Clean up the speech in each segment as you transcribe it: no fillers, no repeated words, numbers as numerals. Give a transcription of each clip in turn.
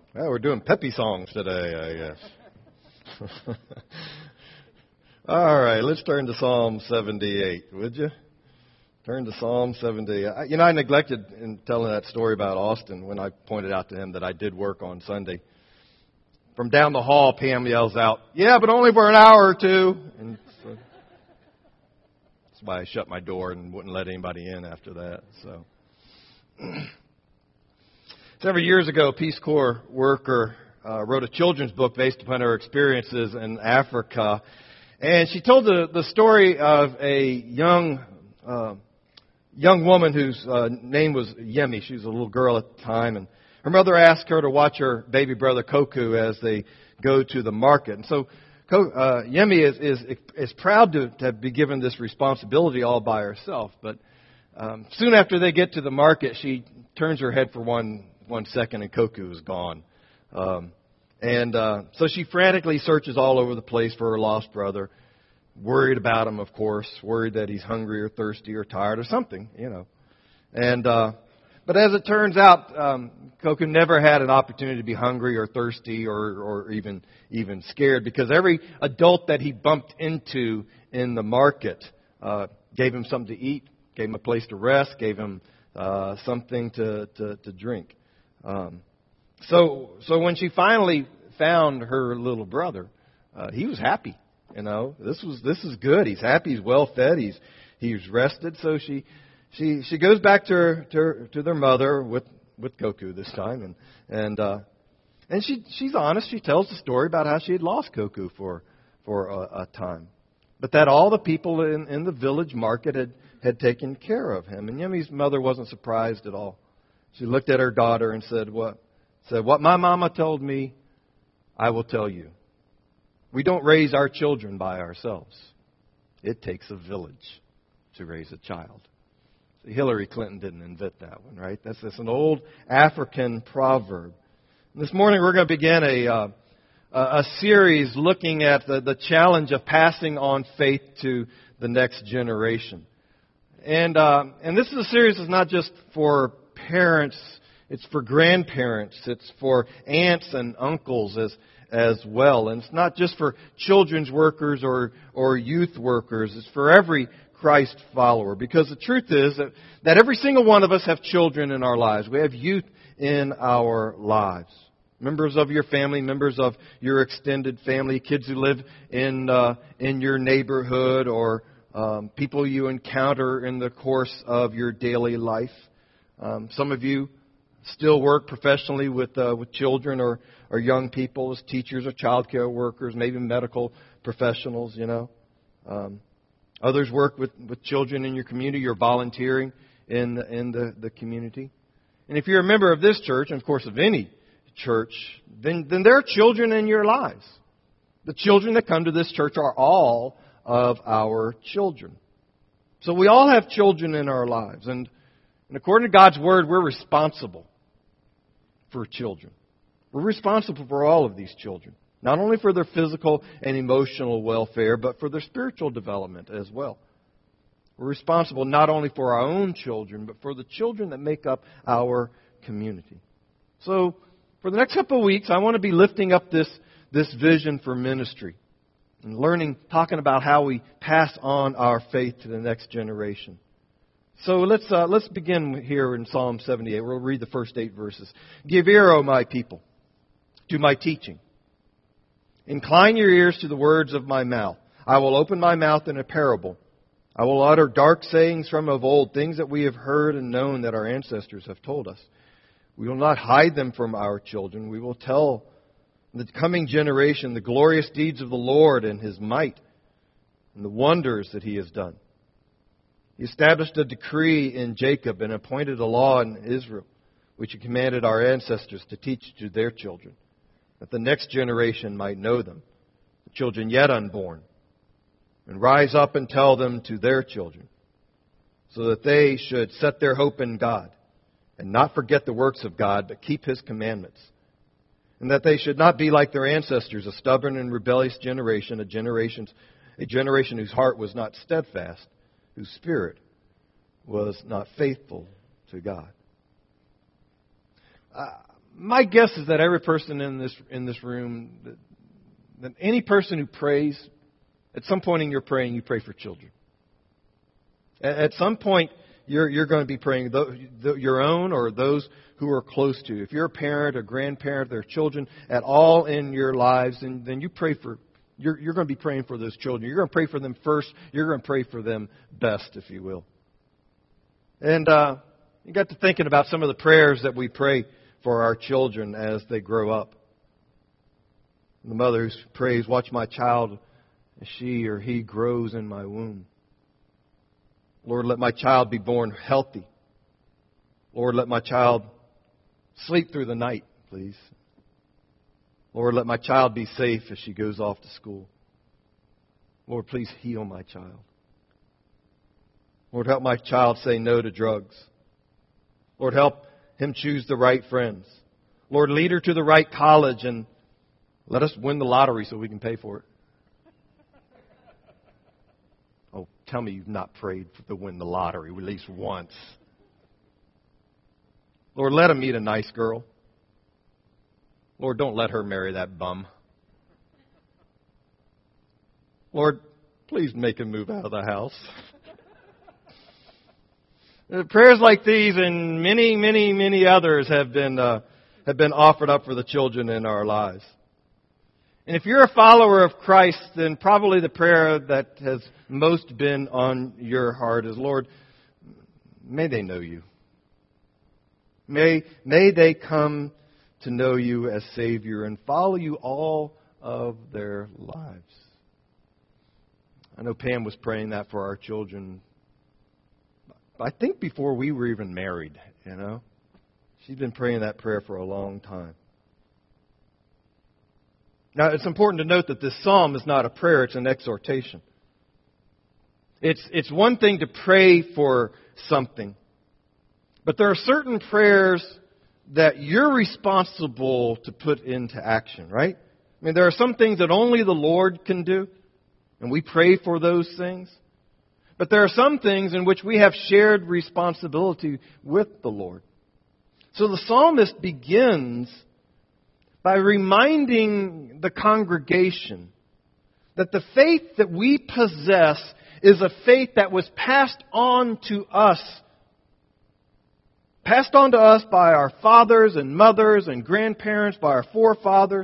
Well, we're doing peppy songs today, I guess. All right, let's turn to Psalm 78, would you? Turn to Psalm 78. I neglected in telling that story about Austin when I pointed out to him that I did work on Sunday. From down the hall, Pam yells out, "Yeah, but only for an hour or two." And so, that's why I shut my door and wouldn't let anybody in after that. So, several years ago, a Peace Corps worker wrote a children's book based upon her experiences in Africa. And she told the story of a young woman whose name was Yemi. She was a little girl at the time, and her mother asked her to watch her baby brother Koku as they go to the market. And so Yemi is proud to be given this responsibility all by herself. But soon after they get to the market, she turns her head for one second, and Koku is gone. So she frantically searches all over the place for her lost brother, worried about him, of course, worried that he's hungry or thirsty or tired or something, But as it turns out, Koku never had an opportunity to be hungry or thirsty or even scared, because every adult that he bumped into in the market gave him something to eat, gave him a place to rest, gave him something to drink. So when she finally found her little brother, he was happy. This is good. He's happy. He's well fed. He's rested. So she goes back to their mother with Koku this time, and she's honest. She tells the story about how she had lost Koku for a time, but that all the people in the village market had taken care of him. And Yemi's mother wasn't surprised at all. She looked at her daughter and said, "What my mama told me, I will tell you. We don't raise our children by ourselves. It takes a village to raise a child." See, Hillary Clinton didn't invent that one, right? That's an old African proverb. And this morning we're going to begin a series looking at the challenge of passing on faith to the next generation. And this is a series that's not just for parents. It's for grandparents. It's for aunts and uncles as well. And it's not just for children's workers or youth workers. It's for every Christ follower. Because the truth is that every single one of us have children in our lives. We have youth in our lives. Members of your family, members of your extended family, kids who live in your neighborhood, or people you encounter in the course of your daily life. Some of you still work professionally with children or young people as teachers or childcare workers, maybe medical professionals, Others work with children in your community. You're volunteering in the community. And if you're a member of this church, and of course of any church, then there are children in your lives. The children that come to this church are all of our children. So we all have children in our lives. And according to God's Word, we're responsible for children. We're responsible for all of these children. Not only for their physical and emotional welfare, but for their spiritual development as well. We're responsible not only for our own children, but for the children that make up our community. So, for the next couple of weeks, I want to be lifting up this vision for ministry and talking about how we pass on our faith to the next generation. So let's begin here in Psalm 78. We'll read the first 8 verses. "Give ear, O my people, to my teaching. Incline your ears to the words of my mouth. I will open my mouth in a parable. I will utter dark sayings from of old, things that we have heard and known that our ancestors have told us. We will not hide them from our children. We will tell the coming generation the glorious deeds of the Lord and His might and the wonders that He has done. He established a decree in Jacob and appointed a law in Israel, which He commanded our ancestors to teach to their children, that the next generation might know them, the children yet unborn, and rise up and tell them to their children, so that they should set their hope in God, and not forget the works of God, but keep His commandments, and that they should not be like their ancestors, a stubborn and rebellious generation, a generation whose heart was not steadfast, whose spirit was not faithful to God." my guess is that every person in this room, that any person who prays, at some point in your praying, you pray for children. At some point, you're going to be praying your own or those who are close to you. If you're a parent, a grandparent, there are children at all in your lives, then you pray for. You're going to be praying for those children. You're going to pray for them first. You're going to pray for them best, if you will. And you got to thinking about some of the prayers that we pray for our children as they grow up. The mother who prays, "Watch my child as she or he grows in my womb. Lord, let my child be born healthy. Lord, let my child sleep through the night, please. Lord, let my child be safe as she goes off to school. Lord, please heal my child. Lord, help my child say no to drugs. Lord, help him choose the right friends. Lord, lead her to the right college and let us win the lottery so we can pay for it." Oh, tell me you've not prayed to win the lottery at least once. Lord, let him meet a nice girl. Lord, don't let her marry that bum. Lord, please make him move out of the house. Prayers like these and many, many, many others have been offered up for the children in our lives. And if you're a follower of Christ, then probably the prayer that has most been on your heart is, Lord, may they know you. May they come to know you as Savior and follow you all of their lives. I know Pam was praying that for our children, I think before we were even married, you know. She's been praying that prayer for a long time. Now, it's important to note that this psalm is not a prayer, it's an exhortation. It's one thing to pray for something, but there are certain prayers that you're responsible to put into action, right? I mean, there are some things that only the Lord can do, and we pray for those things. But there are some things in which we have shared responsibility with the Lord. So the psalmist begins by reminding the congregation that the faith that we possess is a faith that was passed on to us. Passed on to us by our fathers and mothers and grandparents, by our forefathers.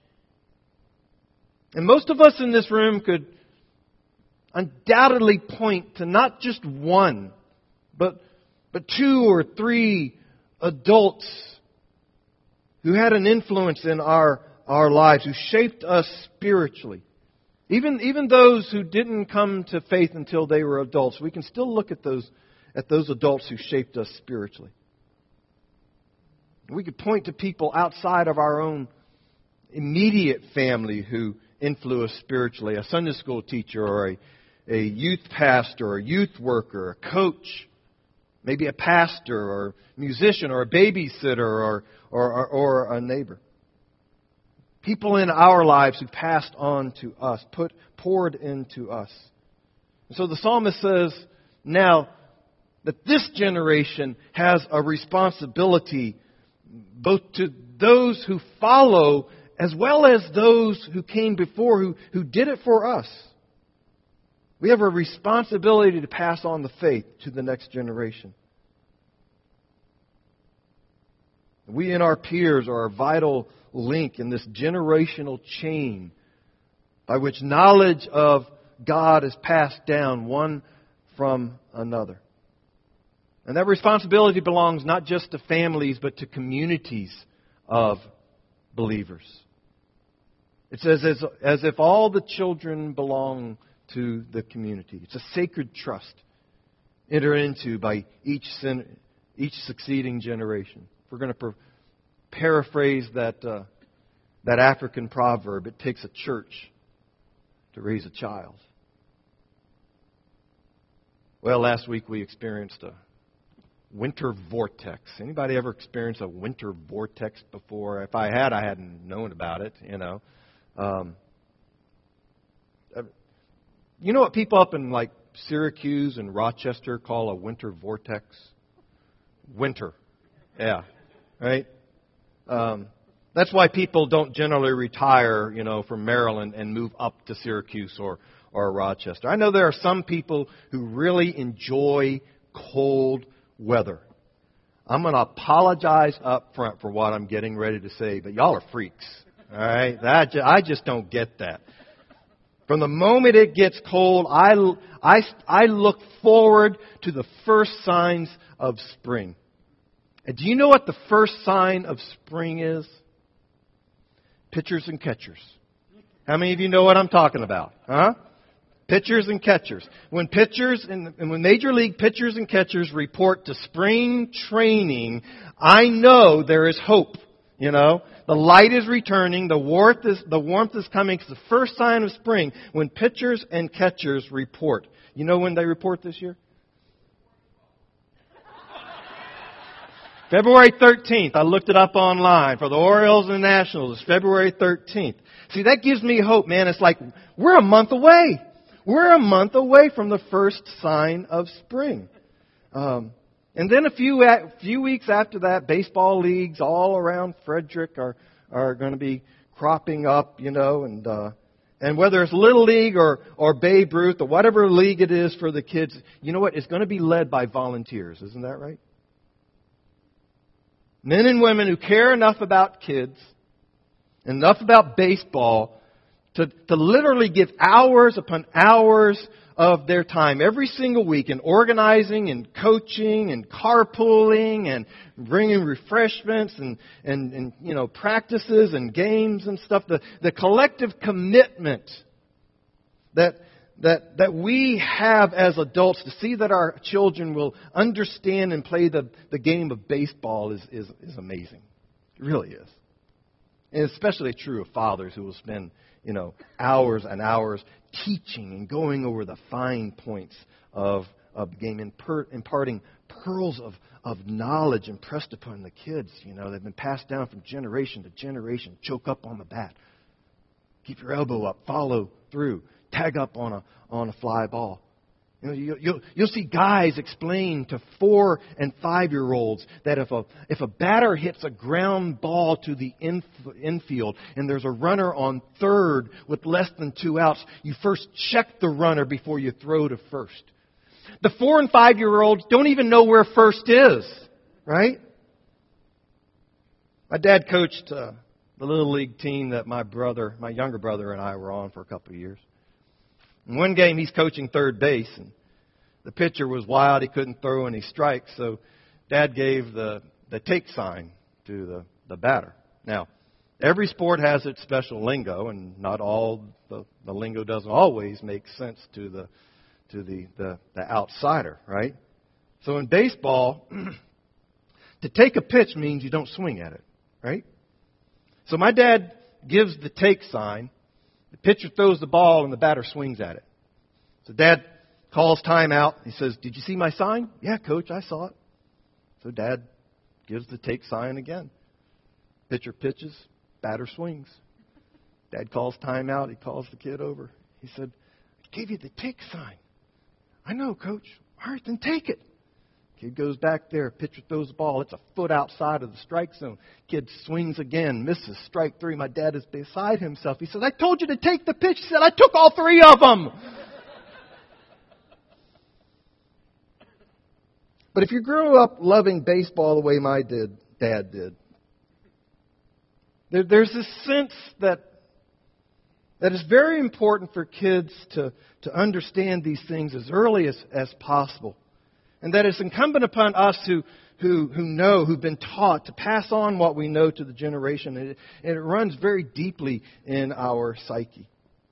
And most of us in this room could undoubtedly point to not just one, but two or three adults who had an influence in our lives, who shaped us spiritually. Even those who didn't come to faith until they were adults, we can still look at those adults who shaped us spiritually. We could point to people outside of our own immediate family who influenced spiritually, a Sunday school teacher or a youth pastor, or a youth worker, a coach, maybe a pastor or musician or a babysitter or a neighbor. People in our lives who passed on to us, poured into us. And so the psalmist says now that this generation has a responsibility both to those who follow as well as those who came before who did it for us. We have a responsibility to pass on the faith to the next generation. We and our peers are a vital link in this generational chain by which knowledge of God is passed down one from another. And that responsibility belongs not just to families, but to communities of believers. It says as if all the children belong to the community. It's a sacred trust entered into by each succeeding generation. If we're going to paraphrase that African proverb, it takes a church to raise a child. Well, last week we experienced a winter vortex. Anybody ever experienced a winter vortex before? If I had, I hadn't known about it, you know. You know what people up in like Syracuse and Rochester call a winter vortex? Winter. Yeah. Right? That's why people don't generally retire, from Maryland and move up to Syracuse or Rochester. I know there are some people who really enjoy cold weather. I'm going to apologize up front for what I'm getting ready to say, but y'all are freaks. All right? I just don't get that. From the moment it gets cold, I look forward to the first signs of spring. And do you know what the first sign of spring is? Pitchers and catchers. How many of you know what I'm talking about? Huh? Pitchers and catchers. When pitchers and when Major League pitchers and catchers report to spring training, I know there is hope. The light is returning, the warmth is coming. It's the first sign of spring when pitchers and catchers report. You know when they report this year? February 13th. I looked it up online for the Orioles and the Nationals. It's February 13th. See, that gives me hope, man. It's like we're a month away. We're a month away from the first sign of spring. And then a few weeks after that, baseball leagues all around Frederick are going to be cropping up, and whether it's Little League or Babe Ruth or whatever league it is for the kids, you know what? It's going to be led by volunteers. Isn't that right? Men and women who care enough about kids, enough about baseball, to literally give hours upon hours of their time every single week in organizing and coaching and carpooling and bringing refreshments and practices and games and stuff. The collective commitment that we have as adults to see that our children will understand and play the game of baseball is amazing. It really is. And it's especially true of fathers who will spend hours and hours teaching and going over the fine points of the game, imparting pearls of knowledge impressed upon the kids. They've been passed down from generation to generation. Choke up on the bat. Keep your elbow up. Follow through. Tag up on a fly ball. You'll see guys explain to 4 and 5-year-olds that if a batter hits a ground ball to the infield and there's a runner on third with less than 2 outs, you first check the runner before you throw to first. The 4 and 5-year-olds don't even know where first is, right? My dad coached the Little League team that my younger brother and I were on for a couple of years. In one game, he's coaching third base, and the pitcher was wild. He couldn't throw any strikes, so Dad gave the take sign to the batter. Now, every sport has its special lingo, and not all the lingo doesn't always make sense to the outsider, right? So in baseball, to take a pitch means you don't swing at it, right? So my dad gives the take sign. The pitcher throws the ball and the batter swings at it. So Dad calls timeout. He says, "Did you see my sign?" "Yeah, Coach, I saw it." So Dad gives the take sign again. Pitcher pitches, batter swings. Dad calls timeout. He calls the kid over. He said, "I gave you the take sign." "I know, Coach." "All right, then take it." Kid goes back there. Pitcher throws the ball. It's a foot outside of the strike zone. Kid swings again. Misses. Strike 3. My dad is beside himself. He says, "I told you to take the pitch." He said, "I took all 3 of them." But if you grew up loving baseball the way my dad did, there's this sense that it's very important for kids to understand these things as early as possible. And that it's incumbent upon us who've been taught to pass on what we know to the generation. And it runs very deeply in our psyche.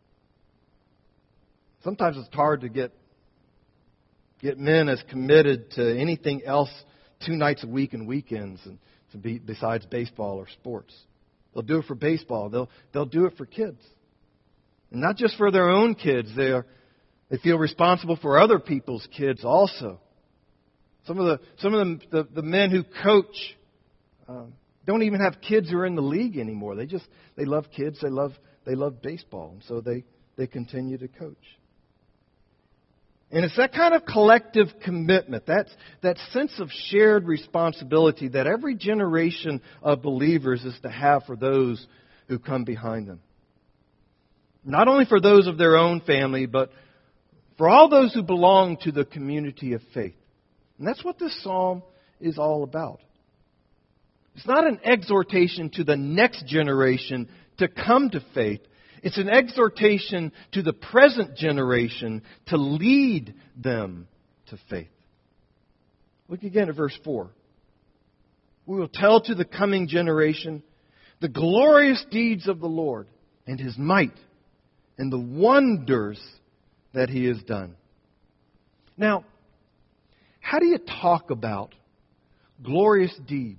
Sometimes it's hard to get men as committed to anything else 2 nights a week and weekends besides baseball or sports. They'll do it for baseball. They'll do it for kids. And not just for their own kids. They feel responsible for other people's kids also. Some of the men who coach don't even have kids who are in the league anymore. They love kids. They love baseball, and so they continue to coach. And it's that kind of collective commitment, that sense of shared responsibility that every generation of believers is to have for those who come behind them. Not only for those of their own family, but for all those who belong to the community of faith. And that's what this psalm is all about. It's not an exhortation to the next generation to come to faith. It's an exhortation to the present generation to lead them to faith. Look again at verse 4. We will tell to the coming generation the glorious deeds of the Lord and His might and the wonders that He has done. Now, how do you talk about glorious deeds?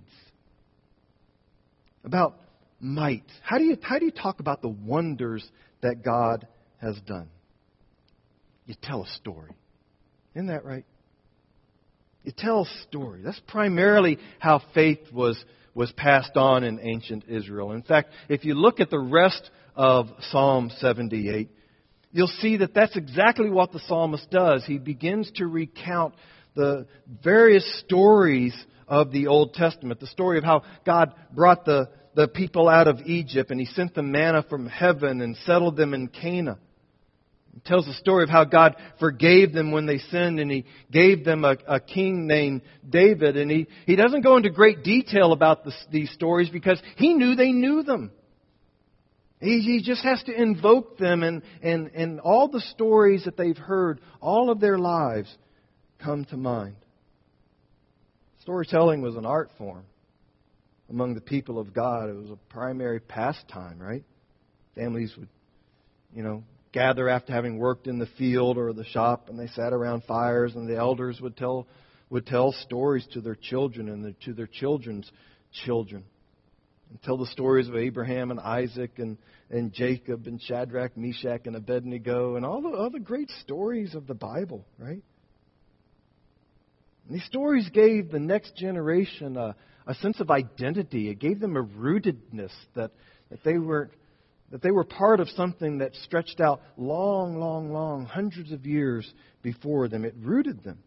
About might. How do you talk about the wonders that God has done? You tell a story. Isn't that right? You tell a story. That's primarily how faith was passed on in ancient Israel. In fact, if you look at the rest of Psalm 78, you'll see that that's exactly what the psalmist does. He begins to recount the various stories of the Old Testament. The story of how God brought the people out of Egypt and He sent them manna from heaven and settled them in Canaan. He tells the story of how God forgave them when they sinned and He gave them a king named David. And He doesn't go into great detail about these stories because He knew they knew them. He just has to invoke them and all the stories that they've heard all of their lives come to mind. Storytelling was an art form among the people of God. It was a primary pastime, right? Families would, gather after having worked in the field or the shop, and they sat around fires, and the elders would tell stories to their children and to their children's children. And tell the stories of Abraham and Isaac and Jacob and Shadrach, Meshach, and Abednego and all the great stories of the Bible, right? And these stories gave the next generation a sense of identity. It gave them a rootedness that they were part of something that stretched out long, hundreds of years before them. It rooted them.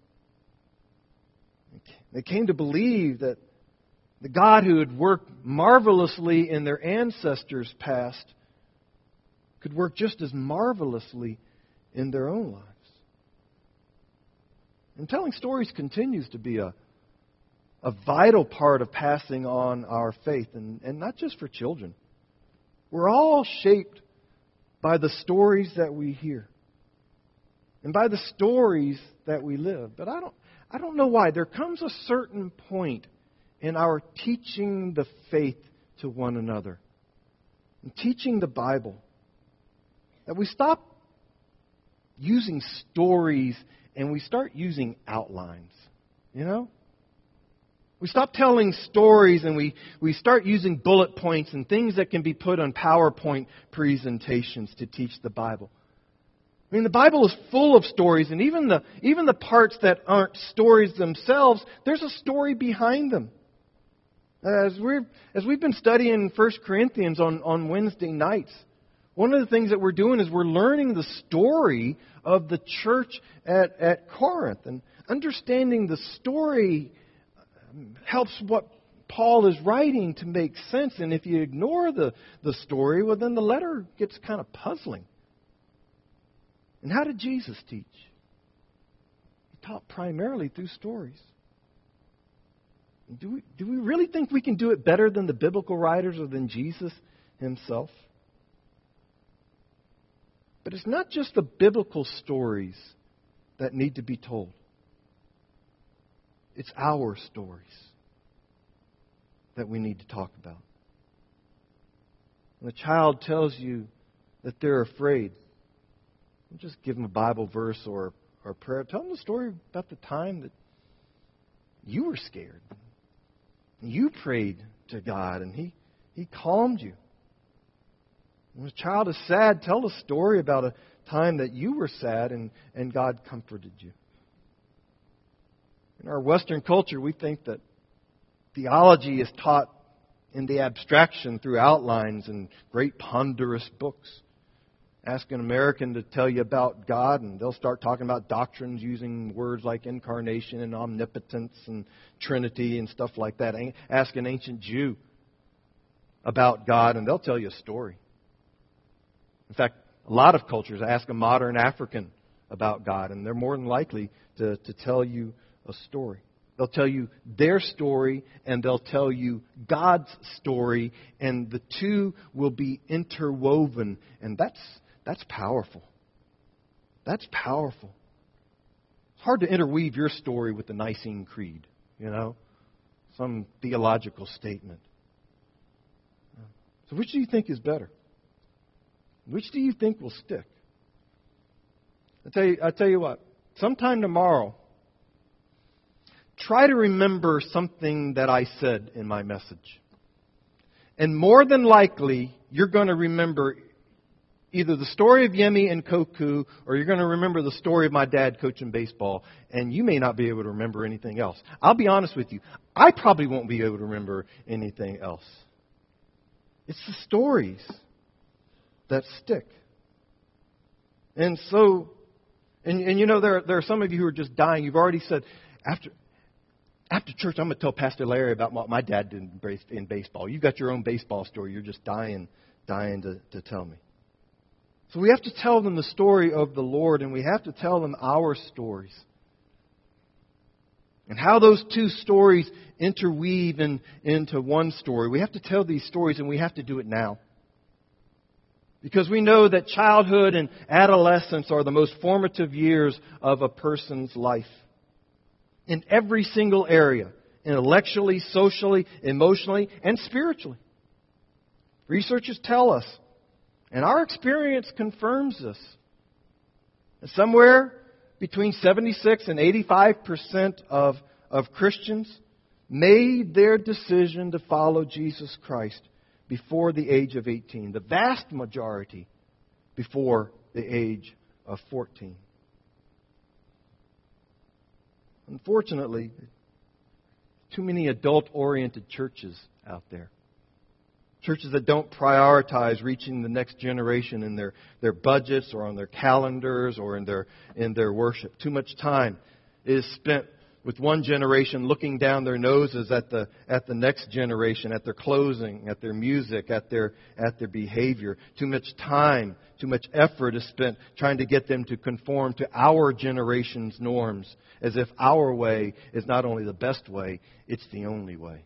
They came to believe that the God who had worked marvelously in their ancestors' past could work just as marvelously in their own lives. And telling stories continues to be a vital part of passing on our faith, and not just for children. We're all shaped by the stories that we hear and by the stories that we live. But I don't know why. There comes a certain point in our teaching the faith to one another and teaching the Bible that we stop using stories and we start using outlines. We stop telling stories and we start using bullet points and things that can be put on PowerPoint presentations to teach the Bible. I mean, the Bible is full of stories, and even the parts that aren't stories themselves, there's a story behind them. As we've been studying 1 Corinthians on Wednesday nights, one of the things that we're doing is we're learning the story of the church at Corinth. And understanding the story helps what Paul is writing to make sense. And if you ignore the story, well, then the letter gets kind of puzzling. And how did Jesus teach? He taught primarily through stories. Do we really think we can do it better than the biblical writers or than Jesus Himself? But it's not just the biblical stories that need to be told. It's our stories that we need to talk about. When a child tells you that they're afraid, don't just give them a Bible verse or a prayer. Tell them the story about the time that you were scared. You prayed to God and He calmed you. When a child is sad, tell a story about a time that you were sad and God comforted you. In our Western culture, we think that theology is taught in the abstraction through outlines and great ponderous books. Ask an American to tell you about God, and they'll start talking about doctrines using words like incarnation and omnipotence and Trinity and stuff like that. Ask an ancient Jew about God, and they'll tell you a story. In fact, a lot of cultures ask a modern African about God, and they're more than likely to tell you a story. They'll tell you their story, and they'll tell you God's story, and the two will be interwoven, and that's powerful. That's powerful. It's hard to interweave your story with the Nicene Creed, some theological statement. So which do you think is better? Which do you think will stick? I tell you what, sometime tomorrow, try to remember something that I said in my message. And more than likely, you're going to remember either the story of Yemi and Koku, or you're going to remember the story of my dad coaching baseball, and you may not be able to remember anything else. I'll be honest with you, I probably won't be able to remember anything else. It's the stories that stick. And so, there are some of you who are just dying. You've already said, after church, I'm going to tell Pastor Larry about what my dad did in baseball. You've got your own baseball story. You're just dying to tell me. So we have to tell them the story of the Lord, and we have to tell them our stories. And how those two stories interweave into one story. We have to tell these stories, and we have to do it now. Because we know that childhood and adolescence are the most formative years of a person's life. In every single area. Intellectually, socially, emotionally, and spiritually. Researchers tell us. And our experience confirms this. Somewhere between 76 and 85% of Christians made their decision to follow Jesus Christ before the age of 18. The vast majority before the age of 14. Unfortunately, too many adult-oriented churches out there. Churches that don't prioritize reaching the next generation in their budgets or on their calendars or in their worship. Too much time is spent with one generation looking down their noses at the next generation, at their clothing, at their music, at their behavior. Too much time, too much effort is spent trying to get them to conform to our generation's norms, as if our way is not only the best way, it's the only way.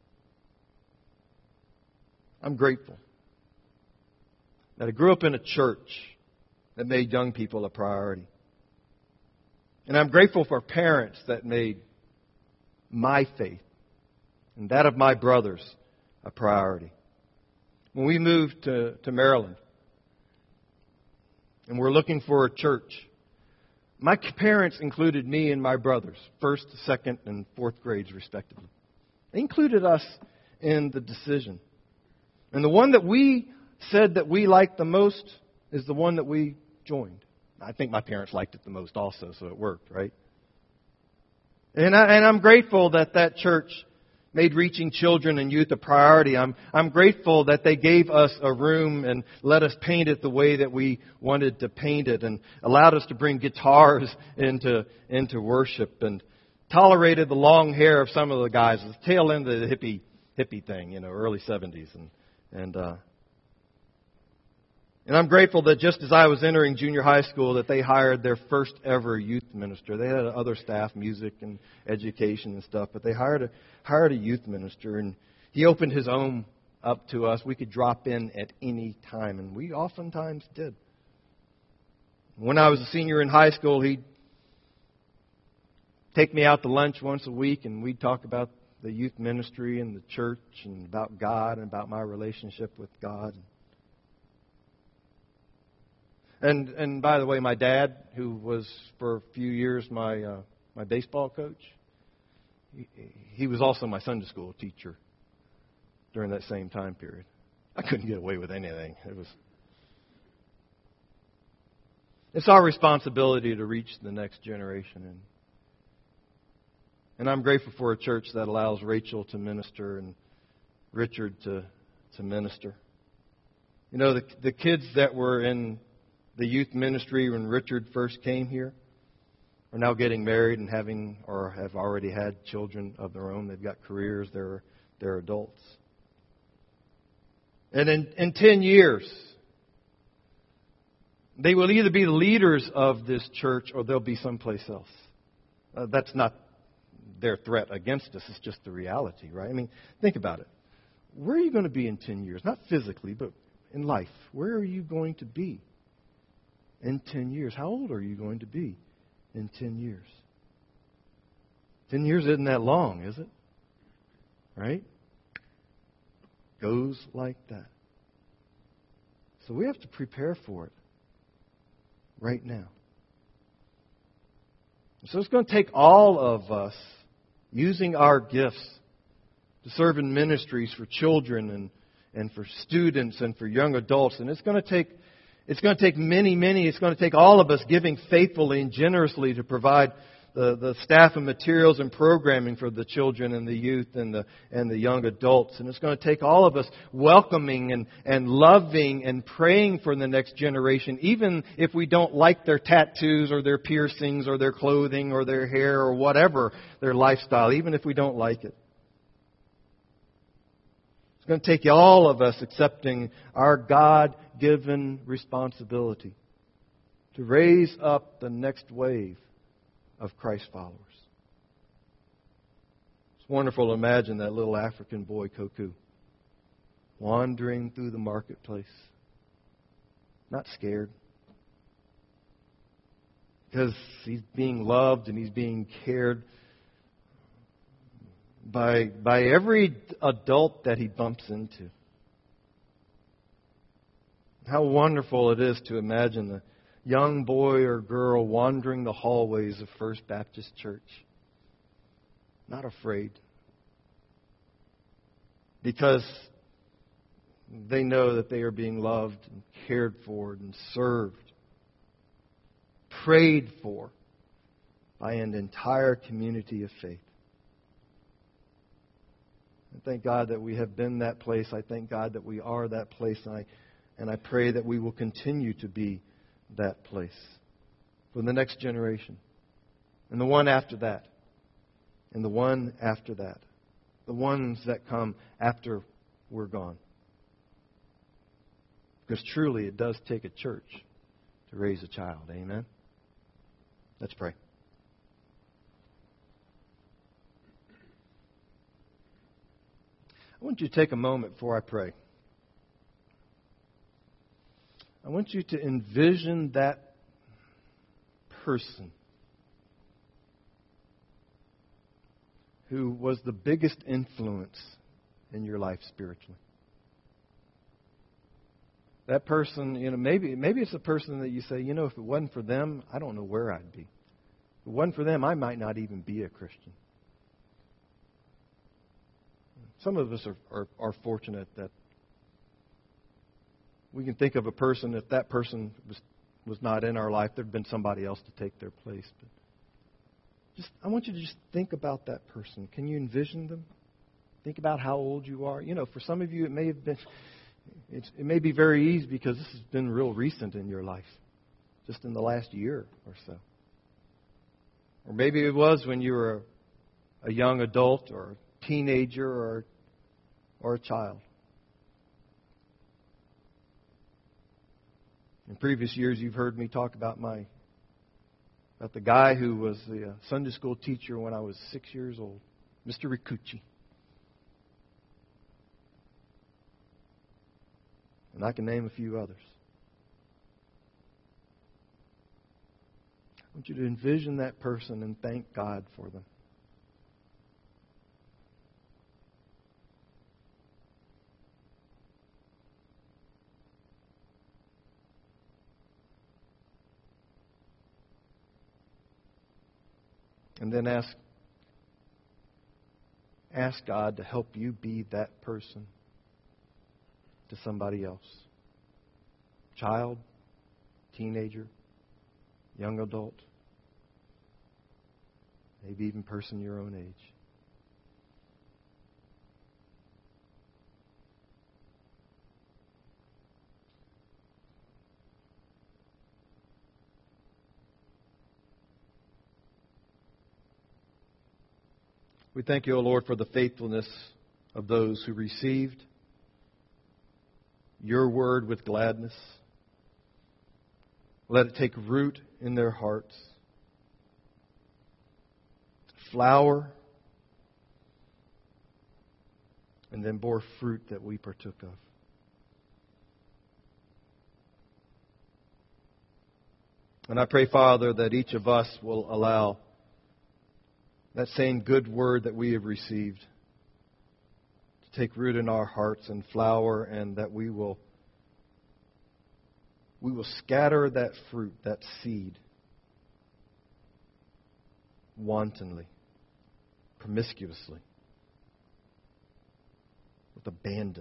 I'm grateful that I grew up in a church that made young people a priority. And I'm grateful for parents that made my faith and that of my brothers a priority. When we moved to Maryland and we're looking for a church, my parents included me and my brothers, first, second, and fourth grades respectively. They included us in the decision. And the one that we said that we liked the most is the one that we joined. I think my parents liked it the most also, so it worked, right? And I'm grateful that church made reaching children and youth a priority. I'm grateful that they gave us a room and let us paint it the way that we wanted to paint it, and allowed us to bring guitars into worship, and tolerated the long hair of some of the guys, the tail end of the hippie thing, early 70s. And I'm grateful that just as I was entering junior high school, that they hired their first ever youth minister. They had other staff, music and education and stuff, but they hired a youth minister, and he opened his home up to us. We could drop in at any time, and we oftentimes did. When I was a senior in high school, he'd take me out to lunch once a week, and we'd talk about the youth ministry and the church and about God and about my relationship with God. And by the way, my dad, who was for a few years my baseball coach, he was also my Sunday school teacher during that same time period. I couldn't get away with anything. It's our responsibility to reach the next generation. And I'm grateful for a church that allows Rachel to minister and Richard to minister. The kids that were in the youth ministry when Richard first came here are now getting married and having or have already had children of their own. They've got careers. They're adults. And in 10 years, they will either be the leaders of this church or they'll be someplace else. That's not their threat against us. It's just the reality, right? I mean, think about it. Where are you going to be in 10 years? Not physically, but in life. Where are you going to be in 10 years? How old are you going to be in 10 years? 10 years isn't that long, is it? Right? Goes like that. So we have to prepare for it right now. So it's going to take all of us using our gifts to serve in ministries for children and for students and for young adults. And it's going to take many. It's going to take all of us giving faithfully and generously to provide the staff and materials and programming for the children and the youth and the young adults. And it's going to take all of us welcoming and loving and praying for the next generation, even if we don't like their tattoos or their piercings or their clothing or their hair or whatever their lifestyle, even if we don't like it. It's going to take all of us accepting our God-given responsibility to raise up the next wave of Christ followers. It's wonderful to imagine that little African boy, Koku, wandering through the marketplace, not scared, because he's being loved and he's being cared by every adult that he bumps into. How wonderful it is to imagine the young boy or girl wandering the hallways of First Baptist Church, not afraid, because they know that they are being loved and cared for and served, prayed for by an entire community of faith. I thank God that we have been that place. I thank God that we are that place, and I pray that we will continue to be that place for the next generation, and the one after that, and the one after that, the ones that come after we're gone. Because truly it does take a church to raise a child. Amen? Let's pray. I want you to take a moment before I pray. I want you to envision that person who was the biggest influence in your life spiritually. That person, maybe it's a person that you say, if it wasn't for them, I don't know where I'd be. If it wasn't for them, I might not even be a Christian. Some of us are fortunate that we can think of a person, if that person was not in our life, there'd been somebody else to take their place. But I want you to just think about that person. Can you envision them? Think about how old you are. For some of you, it may be very easy because this has been real recent in your life, just in the last year or so. Or maybe it was when you were a young adult or a teenager or a child. In previous years, you've heard me talk about the guy who was the Sunday school teacher when I was 6 years old, Mr. Rikuchi. And I can name a few others. I want you to envision that person and thank God for them. And then ask God to help you be that person to somebody else. Child, teenager, young adult, maybe even person your own age. We thank you, O Lord, for the faithfulness of those who received your word with gladness. Let it take root in their hearts, flower, and then bore fruit that we partook of. And I pray, Father, that each of us will allow that same good word that we have received to take root in our hearts and flower, and that we will scatter that fruit, that seed, wantonly, promiscuously, with abandon.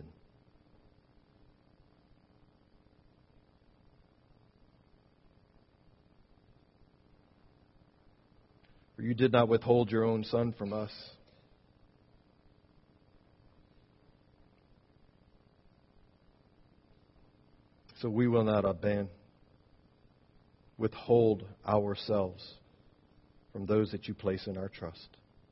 For you did not withhold your own Son from us. So we will not withhold ourselves from those that you place in our trust.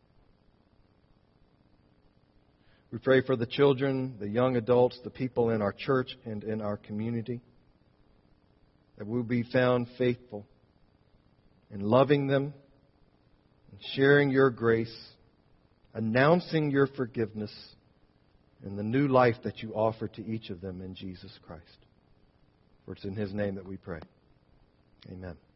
We pray for the children, the young adults, the people in our church and in our community, that we'll be found faithful in loving them, in sharing your grace, announcing your forgiveness, and the new life that you offer to each of them in Jesus Christ. For it's in His name that we pray. Amen.